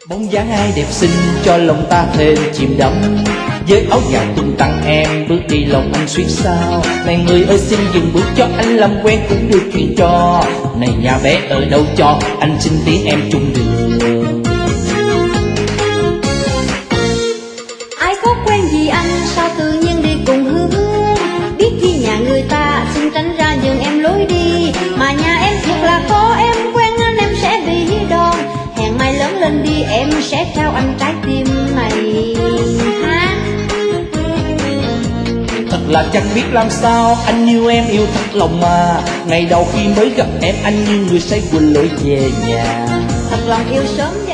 Bóng dáng ai đẹp xinh cho lòng ta thêm chìm đắm. Với áo dài tung tăng em bước đi lòng anh suýt sao. Này người ơi xin dừng bước cho anh làm quen cũng được chuyện cho. Này nhà bé ở đâu cho anh xin tiếng em chung đường. Ai có quen gì anh sao tự nhiên đi cùng hướng. Biết khi nhà người ta xin tránh ra nhường em lối đi. Mà nhà em thiệt là khó em quen anh em sẽ bị đòn. Hẹn mai lớn lên đi em sẽ trao anh trái tim này ha. Thật là chẳng biết làm sao anh yêu em yêu thật lòng mà. Ngày đầu khi mới gặp em anh như người say quên lối về nhà. Thật lòng yêu sớm